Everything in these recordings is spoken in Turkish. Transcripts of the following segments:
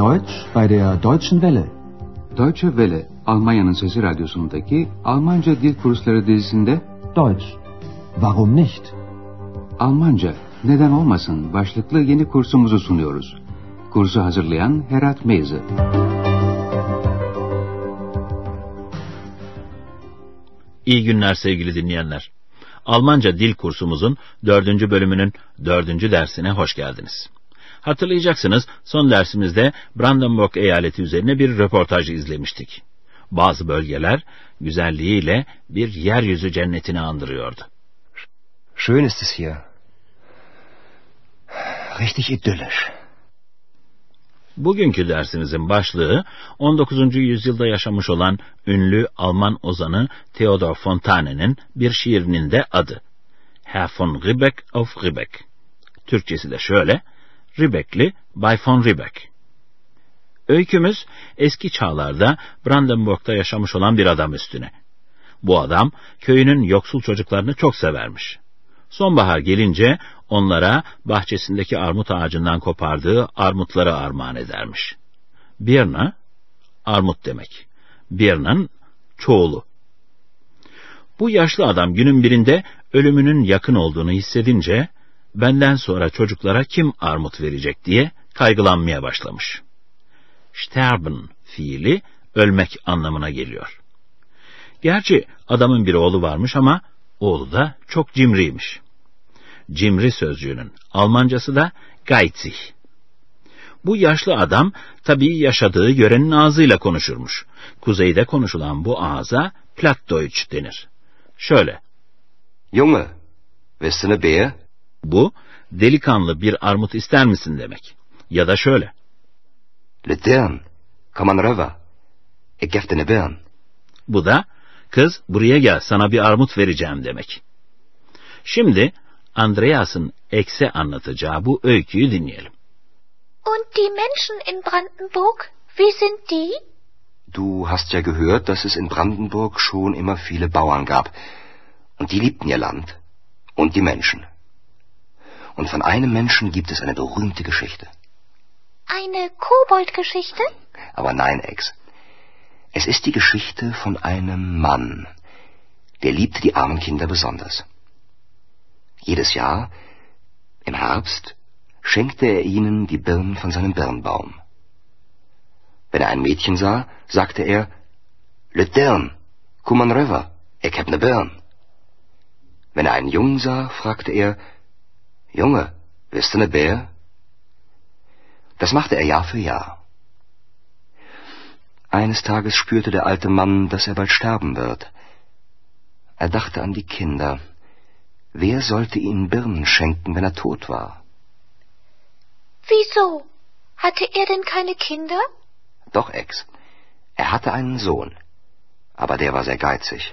Deutsch bei der Deutschen Welle. Deutsche Welle, Almanya'nın Sesi Radyosu'ndaki Almanca Dil Kursları dizisinde Deutsch. Warum nicht? Almanca, neden olmasın başlıklı yeni kursumuzu sunuyoruz. Kursu hazırlayan Herat Meyze. İyi günler sevgili dinleyenler. Almanca dil kursumuzun 4. bölümünün 4. dersine hoş geldiniz. Hatırlayacaksınız, son dersimizde Brandenburg eyaleti üzerine bir röportaj izlemiştik. Bazı bölgeler güzelliğiyle bir yeryüzü cennetini andırıyordu. Schön ist es hier. Richtig idyllisch. Bugünkü dersimizin başlığı 19. yüzyılda yaşamış olan ünlü Alman ozanı Theodor Fontane'nin bir şiirinin de adı. Herr von Ribbeck auf Ribbeck. Türkçesi de şöyle: Ribbeckli Bay von Ribbeck. Öykümüz eski çağlarda Brandenburg'da yaşamış olan bir adam üstüne. Bu adam köyünün yoksul çocuklarını çok severmiş. Sonbahar gelince onlara bahçesindeki armut ağacından kopardığı armutları armağan edermiş. Birna, armut demek. Birna'nın çoğulu. Bu yaşlı adam günün birinde ölümünün yakın olduğunu hissedince, benden sonra çocuklara kim armut verecek diye kaygılanmaya başlamış. Sterben fiili ölmek anlamına geliyor. Gerçi adamın bir oğlu varmış ama oğlu da çok cimriymiş. Cimri sözcüğünün Almancası da geizig. Bu yaşlı adam tabii yaşadığı yörenin ağzıyla konuşurmuş. Kuzeyde konuşulan bu ağza Plattdeutsch denir. Şöyle: Junge, willst du ne Beer? Bu, delikanlı bir armut ister misin demek. Ya da şöyle: Lütern, komm an röver. Ich geb dir ne Birn. Bu da, kız buraya gel sana bir armut vereceğim demek. Şimdi Andreas'ın Ex'e anlatacağı bu öyküyü dinleyelim. Und die Menschen in Brandenburg, wie sind die? Du hast ja gehört, dass es in Brandenburg schon immer viele Bauern gab. Und die liebten ihr Land. Und die Menschen. Und von einem Menschen gibt es eine berühmte Geschichte. Eine Koboldgeschichte? Aber nein, Ex. Es ist die Geschichte von einem Mann. Der liebte die armen Kinder besonders. Jedes Jahr, im Herbst, schenkte er ihnen die Birnen von seinem Birnbaum. Wenn er ein Mädchen sah, sagte er: Lütern, komm an röver, ich hab ne Birn. Wenn er einen Jungen sah, fragte er: Junge, willst du ne Bär? Das machte er Jahr für Jahr. Eines Tages spürte der alte Mann, dass er bald sterben wird. Er dachte an die Kinder. Wer sollte ihnen Birnen schenken, wenn er tot war? Wieso? Hatte er denn keine Kinder? Doch, Ex. Er hatte einen Sohn. Aber der war sehr geizig.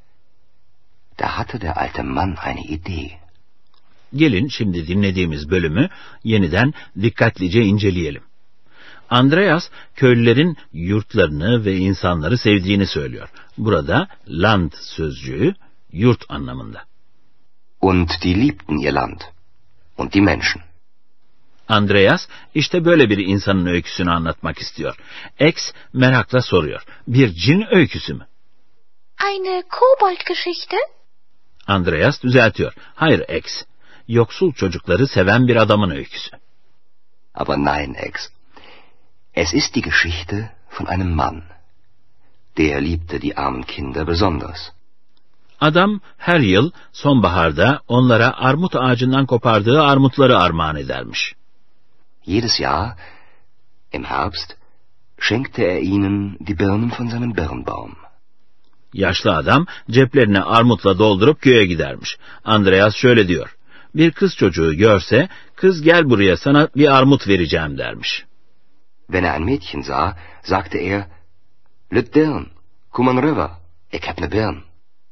Da hatte der alte Mann eine Idee. Gelin şimdi dinlediğimiz bölümü yeniden dikkatlice inceleyelim. Andreas, köylülerin yurtlarını ve insanları sevdiğini söylüyor. Burada Land sözcüğü yurt anlamında. Und die liebten ihr Land. Und die Menschen. Andreas işte böyle bir insanın öyküsünü anlatmak istiyor. Ex merakla soruyor: Bir cin öyküsü mü? Eine Koboldgeschichte? Andreas düzeltiyor: Hayır Ex, yoksul çocukları seven bir adamın öyküsü. Aber nein, Ex. Es ist die Geschichte von einem Mann. Der liebte die armen Kinder besonders. Adam her yıl sonbaharda onlara armut ağacından kopardığı armutları armağan edermiş. Jedes Jahr, im Herbst, schenkte er ihnen die Birnen von seinem Birnbaum. Yaşlı adam ceplerini armutla doldurup köye gidermiş. Andreas şöyle diyor: Bir kız çocuğu görse, kız gel buraya sana bir armut vereceğim dermiş. Wenn er ein Mädchen sah, sagte er: Lütern, komm an röver, ich hab ne Birn.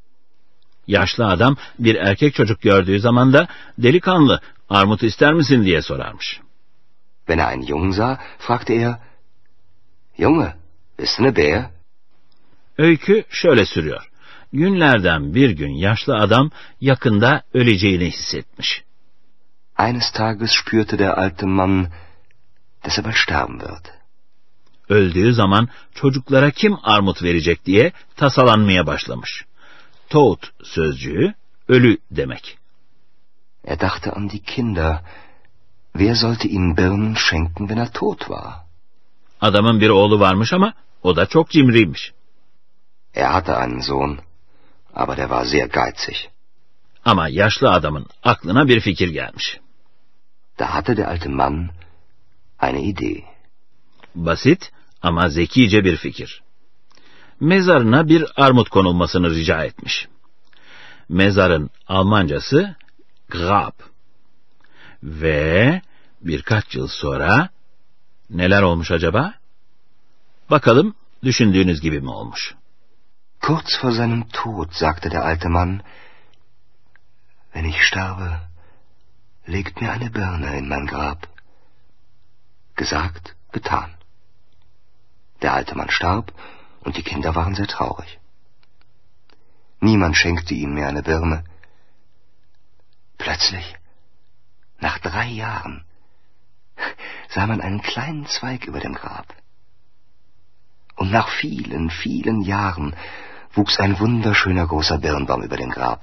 Yaşlı adam bir erkek çocuk gördüğü zaman da delikanlı armut ister misin diye sorarmış. Wenn er einen Jungen sah, fragte er: Junge, willst du ne Bär? Öykü şöyle sürüyor: Günlerden bir gün yaşlı adam yakında öleceğini hissetmiş. Eines Tages spürte der alte Mann, dass er bald sterben wird. öldüğü zaman çocuklara kim armut verecek diye tasalanmaya başlamış. Tot sözcüğü ölü demek. Er dachte an die Kinder. Wer sollte ihm Birnen schenken, wenn er tot war? Adamın bir oğlu varmış ama o da çok cimriymiş. Er hatte einen Sohn, aber der war sehr geizig. Ama yaşlı adamın aklına bir fikir gelmiş. Da hatte der alte Mann eine Idee. Basit ama zekice bir fikir. Mezarına bir armut konulmasını rica etmiş. Mezarın Almancası Grab. Ve birkaç yıl sonra neler olmuş acaba? Bakalım düşündüğünüz gibi mi olmuş? Kurz vor seinem Tod sagte der alte Mann, wenn ich sterbe, legt mir eine Birne in mein Grab. Gesagt, getan. Der alte Mann starb und die Kinder waren sehr traurig. Niemand schenkte ihm mehr eine Birne. Plötzlich, nach 3 Jahren, sah man einen kleinen Zweig über dem Grab. Und nach vielen, vielen Jahren wuchs ein wunderschöner großer Birnbaum über dem Grab.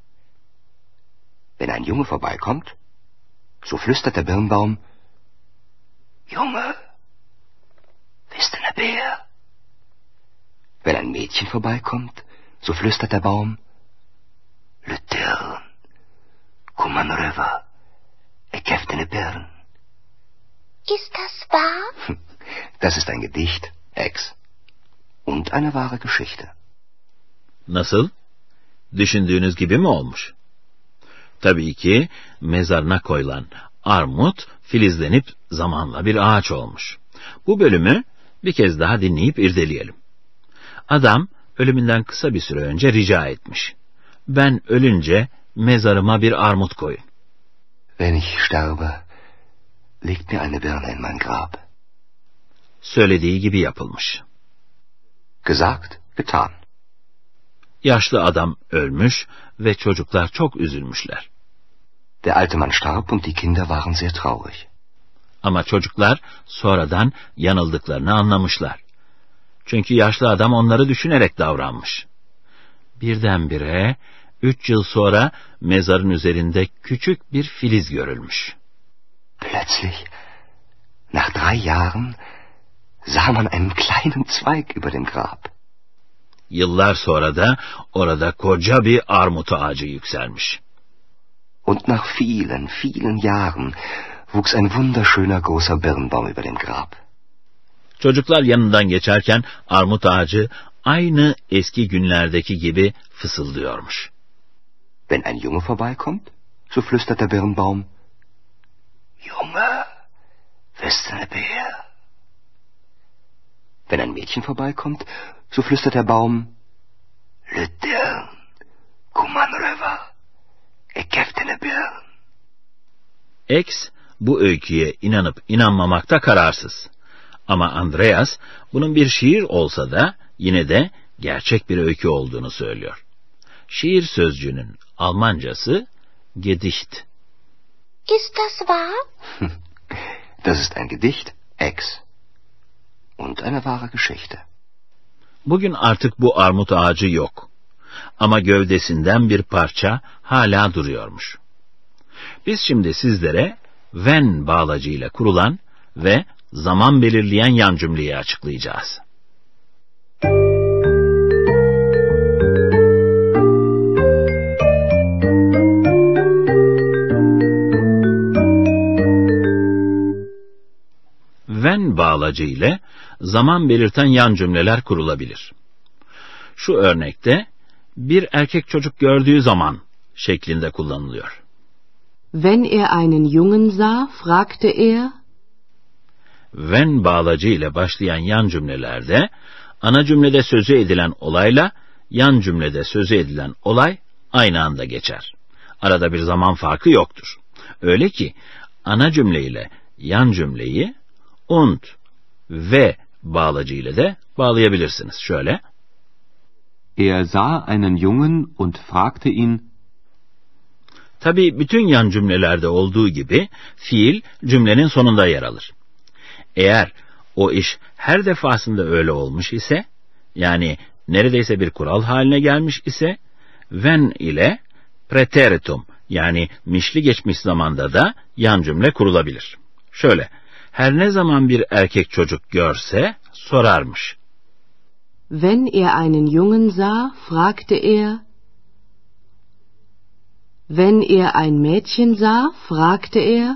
Wenn ein Junge vorbeikommt, so flüstert der Birnbaum, Junge, bist du ne Bär? Wenn ein Mädchen vorbeikommt, so flüstert der Baum, Lütern, komm an rüber, ich geb dir ne Birn. Ist das wahr? Das ist ein Gedicht, Ex. Und eine wahre Geschichte. Nasıl? Düşündüğünüz gibi mi olmuş? Tabii ki mezarına koyulan armut filizlenip zamanla bir ağaç olmuş. Bu bölümü bir kez daha dinleyip irdeleyelim. Adam ölümünden kısa bir süre önce rica etmiş. Ben ölünce mezarıma bir armut koyun. Wenn ich sterbe, legt mir eine Birne in mein Grab. Söylediği gibi yapılmış. Gesagt, getan. Yaşlı adam ölmüş ve çocuklar çok üzülmüşler. Der alte Mann starb und die Kinder waren sehr traurig. Ama çocuklar sonradan yanıldıklarını anlamışlar. Çünkü yaşlı adam onları düşünerek davranmış. Birdenbire 3 yıl sonra mezarın üzerinde küçük bir filiz görülmüş. Plötzlich, nach 3 Jahren, sah man einen kleinen Zweig über dem Grab. Yıllar sonra da orada koca bir armut ağacı yükselmiş. Und nach vielen, vielen Jahren wuchs ein wunderschöner großer Birnbaum über dem Grab. Çocuklar yanından geçerken armut ağacı aynı eski günlerdeki gibi fısıldıyormuş. Wenn ein Junge vorbeikommt, so flüstert der Birnbaum, Junge, bist du ne Bär? Wenn ein Mädchen vorbeikommt, so flüstert der Baum, Lütern, komm an rüber, ich geb dir ne Birn. X bu öyküye inanıp inanmamakta kararsız. Ama Andreas bunun bir şiir olsa da yine de gerçek bir öykü olduğunu söylüyor. Şiir sözcüğünün Almancası Gedicht. Ist das wahr? Das ist ein Gedicht, Ex. Und eine wahre Geschichte. Bugün artık bu armut ağacı yok. Ama gövdesinden bir parça hala duruyormuş. Biz şimdi sizlere when bağlacıyla kurulan ve zaman belirleyen yan cümleyi açıklayacağız. When bağlacı ile zaman belirten yan cümleler kurulabilir. Şu örnekte bir erkek çocuk gördüğü zaman şeklinde kullanılıyor. Wenn er einen Jungen sah, fragte er. When bağlacı ile başlayan yan cümlelerde ana cümlede sözü edilen olayla yan cümlede sözü edilen olay aynı anda geçer. Arada bir zaman farkı yoktur. Öyle ki ana cümle ile yan cümleyi und ve bağlacı ile de bağlayabilirsiniz. Şöyle. Er sah einen Jungen und fragte ihn. Tabii bütün yan cümlelerde olduğu gibi fiil cümlenin sonunda yer alır. Eğer o iş her defasında öyle olmuş ise, yani neredeyse bir kural haline gelmiş ise, wenn ile preteritum, yani mişli geçmiş zamanda da yan cümle kurulabilir. Şöyle, her ne zaman bir erkek çocuk görse sorarmış. Wenn er einen Jungen sah, fragte er. Wenn er ein Mädchen sah, fragte er.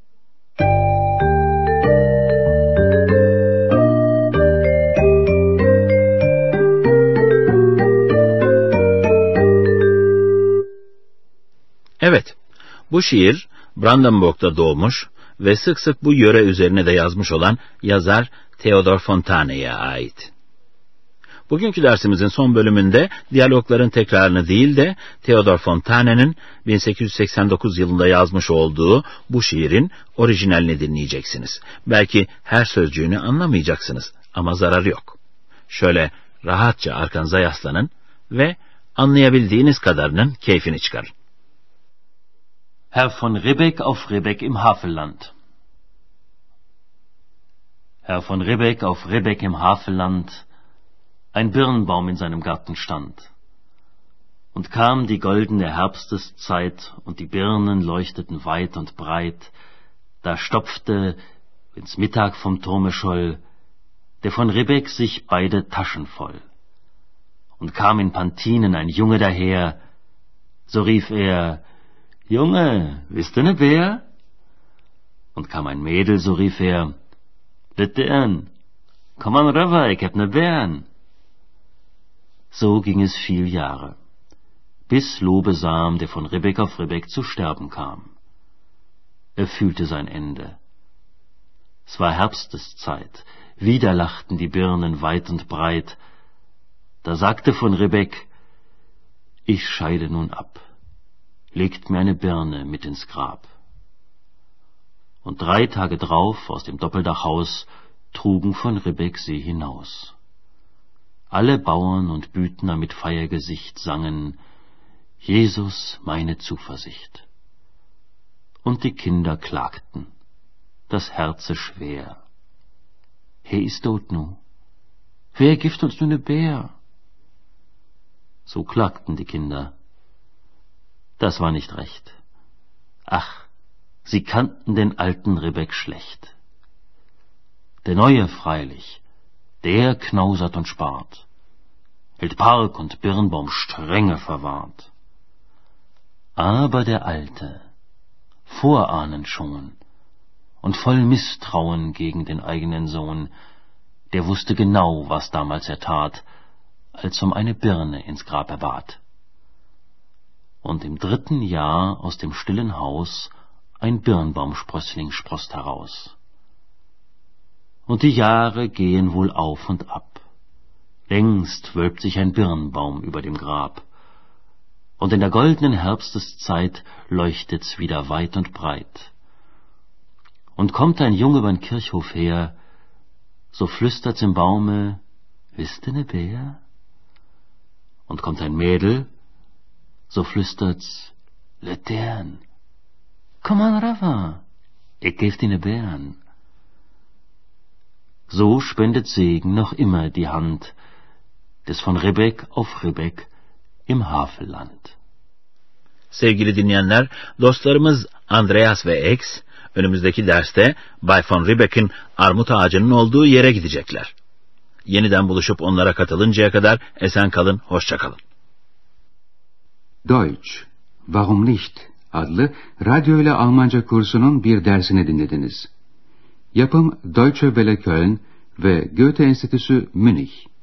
Evet, bu şiir Brandenburg'da doğmuş ve sık sık bu yöre üzerine de yazmış olan yazar Theodor Fontane'ye ait. Bugünkü dersimizin son bölümünde diyalogların tekrarını değil de Theodor Fontane'nin 1889 yılında yazmış olduğu bu şiirin orijinalini dinleyeceksiniz. Belki her sözcüğünü anlamayacaksınız ama zararı yok. Şöyle rahatça arkanıza yaslanın ve anlayabildiğiniz kadarının keyfini çıkarın. Herr von Ribbeck auf Ribbeck im Havelland. Herr von Ribbeck auf Ribbeck im Havelland, ein Birnbaum in seinem Garten stand. Und kam die goldene Herbsteszeit, und die Birnen leuchteten weit und breit, da stopfte, wenn's Mittag vom Turme scholl, der von Ribbeck sich beide Taschen voll. Und kam in Pantinen ein Junge daher, so rief er, »Junge, bist du ne Bär?« Und kam ein Mädel, so rief er, »Bitte, komm an rüber, ich hab ne Bären.« So ging es viel Jahre, bis Lobesam, der von Ribbeck auf Ribbeck zu sterben kam. Er fühlte sein Ende. Es war Herbsteszeit, wieder lachten die Birnen weit und breit. Da sagte von Ribbeck, »Ich scheide nun ab. Legt mir eine Birne mit ins Grab.« Und 3 Tage drauf aus dem Doppeldachhaus trugen von Ribbeck sie hinaus. Alle Bauern und Büdner mit Feiergesicht sangen, »Jesus, meine Zuversicht«. Und die Kinder klagten, das Herze schwer. »He ist tot nu, wer gibt uns nu ne Bär?« So klagten die Kinder. Das war nicht recht. Ach, sie kannten den alten Ribbeck schlecht. Der Neue freilich, der knausert und spart, hält Park und Birnbaum strenge verwahrt. Aber der Alte, vorahnend schon und voll Misstrauen gegen den eigenen Sohn, der wusste genau, was damals er tat, als um eine Birne ins Grab er bat. Und im 3. Jahr aus dem stillen Haus ein Birnbaumsprössling sproßt heraus. Und die Jahre gehen wohl auf und ab. Längst wölbt sich ein Birnbaum über dem Grab. Und in der goldenen Herbsteszeit leuchtet's wieder weit und breit. Und kommt ein Junge übern Kirchhof her, so flüstert's im Baume, »Wisst ihr ne Bär?« Und kommt ein Mädel, so flüstert's, »Letern, komm an rüber, ich geb dir ne Bären.« So spendet Segen noch immer die Hand des von Ribbeck auf Ribbeck im Havelland. Sevgili dinleyenler, dostlarımız Andreas ve X önümüzdeki derste Bay von Ribbeck'in armut ağacının olduğu yere gidecekler. Yeniden buluşup onlara katılıncaya kadar esen kalın, hoşça kalın. Deutsch, Warum nicht? Adlı radyo ile Almanca kursunun bir dersini dinlediniz. Yapım Deutsche Welle Köln ve Goethe Enstitüsü Münih.